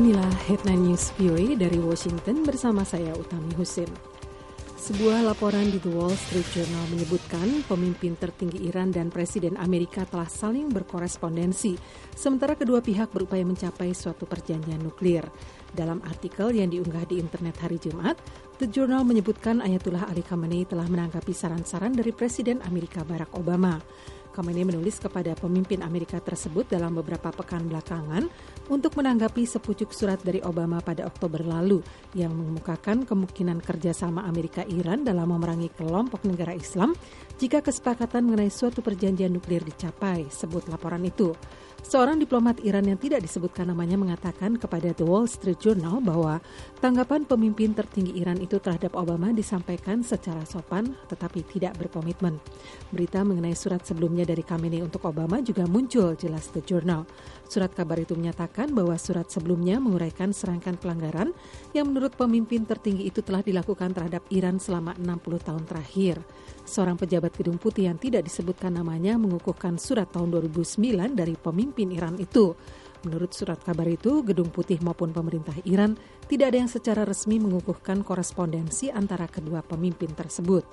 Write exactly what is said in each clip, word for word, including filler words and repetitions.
Inilah Headline News V O A dari Washington bersama saya Utami Husin. Sebuah laporan di The Wall Street Journal menyebutkan pemimpin tertinggi Iran dan Presiden Amerika telah saling berkorespondensi, sementara kedua pihak berupaya mencapai suatu perjanjian nuklir. Dalam artikel yang diunggah di internet hari Jumat, The Journal menyebutkan Ayatullah Ali Khamenei telah menanggapi saran-saran dari Presiden Amerika Barack Obama. Khamenei menulis kepada pemimpin Amerika tersebut dalam beberapa pekan belakangan untuk menanggapi sepucuk surat dari Obama pada Oktober lalu yang mengemukakan kemungkinan kerjasama Amerika-Iran dalam memerangi kelompok negara Islam jika kesepakatan mengenai suatu perjanjian nuklir dicapai, sebut laporan itu. Seorang diplomat Iran yang tidak disebutkan namanya mengatakan kepada The Wall Street Journal bahwa tanggapan pemimpin tertinggi Iran itu terhadap Obama disampaikan secara sopan tetapi tidak berkomitmen. Berita mengenai surat sebelumnya dari Khamenei untuk Obama juga muncul, jelas The Journal. Surat kabar itu menyatakan bahwa surat sebelumnya menguraikan serangkaian pelanggaran yang menurut pemimpin tertinggi itu telah dilakukan terhadap Iran selama enam puluh tahun terakhir. Seorang pejabat Gedung Putih yang tidak disebutkan namanya mengukuhkan surat tahun dua ribu sembilan dari pemimpin Iran itu. Menurut surat kabar itu, Gedung Putih maupun pemerintah Iran tidak ada yang secara resmi mengukuhkan korespondensi antara kedua pemimpin tersebut.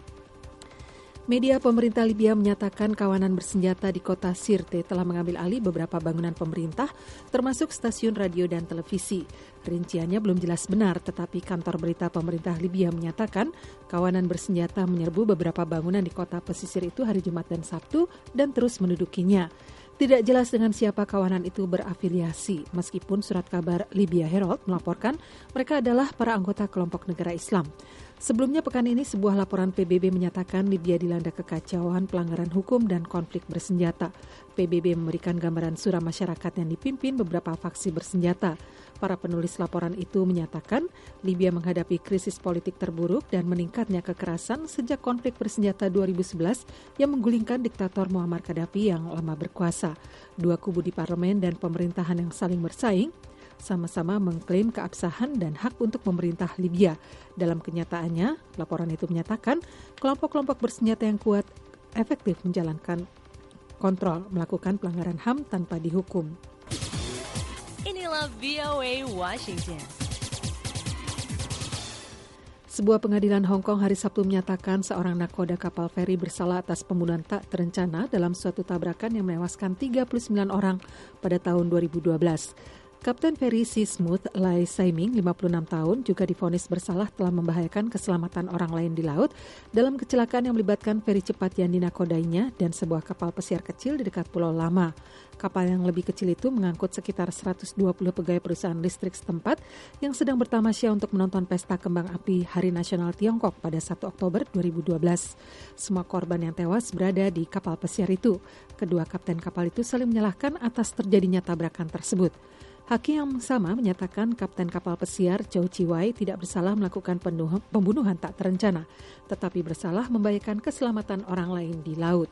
Media pemerintah Libya menyatakan kawanan bersenjata di kota Sirte telah mengambil alih beberapa bangunan pemerintah, termasuk stasiun radio dan televisi. Rinciannya belum jelas benar, tetapi kantor berita pemerintah Libya menyatakan kawanan bersenjata menyerbu beberapa bangunan di kota pesisir itu hari Jumat dan Sabtu dan terus mendudukinya. Tidak jelas dengan siapa kawanan itu berafiliasi, meskipun surat kabar Libya Herald melaporkan mereka adalah para anggota kelompok negara Islam. Sebelumnya pekan ini sebuah laporan P B B menyatakan Libya dilanda kekacauan, pelanggaran hukum, dan konflik bersenjata. P B B memberikan gambaran suram masyarakat yang dipimpin beberapa faksi bersenjata. Para penulis laporan itu menyatakan Libya menghadapi krisis politik terburuk dan meningkatnya kekerasan sejak konflik bersenjata dua ribu sebelas yang menggulingkan diktator Muammar Gaddafi yang lama berkuasa. Dua kubu di parlemen dan pemerintahan yang saling bersaing sama-sama mengklaim keabsahan dan hak untuk memerintah Libya. Dalam kenyataannya, laporan itu menyatakan kelompok-kelompok bersenjata yang kuat efektif menjalankan kontrol, melakukan pelanggaran H A M tanpa dihukum. Inilah V O A Washington. Sebuah pengadilan Hong Kong hari Sabtu menyatakan seorang nakoda kapal feri bersalah atas pembunuhan tak terencana dalam suatu tabrakan yang menewaskan tiga puluh sembilan orang pada tahun dua ribu dua belas. Kapten feri Sea Smooth Lai Saiming, lima puluh enam tahun, juga divonis bersalah telah membahayakan keselamatan orang lain di laut dalam kecelakaan yang melibatkan feri cepat yang dinakodainya dan sebuah kapal pesiar kecil di dekat Pulau Lama. Kapal yang lebih kecil itu mengangkut sekitar seratus dua puluh pegawai perusahaan listrik setempat yang sedang bertamasya untuk menonton pesta kembang api Hari Nasional Tiongkok pada satu Oktober dua ribu dua belas. Semua korban yang tewas berada di kapal pesiar itu. Kedua kapten kapal itu saling menyalahkan atas terjadinya tabrakan tersebut. Hakim yang sama menyatakan kapten kapal pesiar Chow Chi Wai tidak bersalah melakukan pembunuhan tak terencana, tetapi bersalah membahayakan keselamatan orang lain di laut.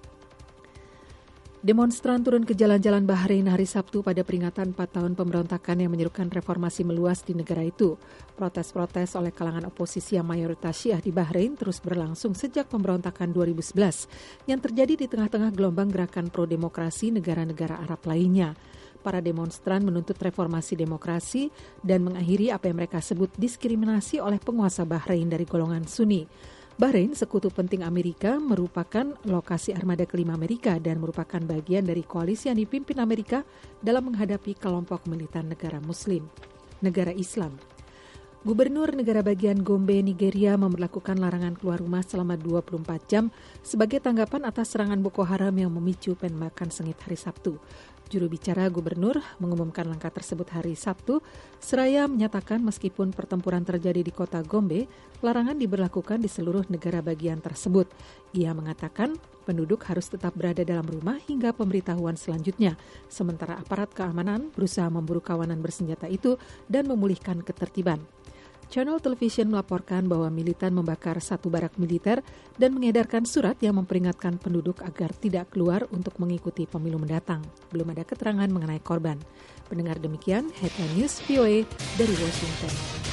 Demonstran turun ke jalan-jalan Bahrain hari Sabtu pada peringatan empat tahun pemberontakan yang menyerukan reformasi meluas di negara itu. Protes-protes oleh kalangan oposisi yang mayoritas Syiah di Bahrain terus berlangsung sejak pemberontakan dua ribu sebelas yang terjadi di tengah-tengah gelombang gerakan pro-demokrasi negara-negara Arab lainnya. Para demonstran menuntut reformasi demokrasi dan mengakhiri apa yang mereka sebut diskriminasi oleh penguasa Bahrain dari golongan Sunni. Bahrain, sekutu penting Amerika, merupakan lokasi armada kelima Amerika dan merupakan bagian dari koalisi yang dipimpin Amerika dalam menghadapi kelompok militan negara Muslim, negara Islam. Gubernur negara bagian Gombe, Nigeria memberlakukan larangan keluar rumah selama dua puluh empat jam sebagai tanggapan atas serangan Boko Haram yang memicu penembakan sengit hari Sabtu. Juru bicara gubernur mengumumkan langkah tersebut hari Sabtu, seraya menyatakan meskipun pertempuran terjadi di kota Gombe, larangan diberlakukan di seluruh negara bagian tersebut. Ia mengatakan penduduk harus tetap berada dalam rumah hingga pemberitahuan selanjutnya, sementara aparat keamanan berusaha memburu kawanan bersenjata itu dan memulihkan ketertiban. Channel Television melaporkan bahwa militan membakar satu barak militer dan mengedarkan surat yang memperingatkan penduduk agar tidak keluar untuk mengikuti pemilu mendatang. Belum ada keterangan mengenai korban. Pendengar demikian, Headline News V O A dari Washington.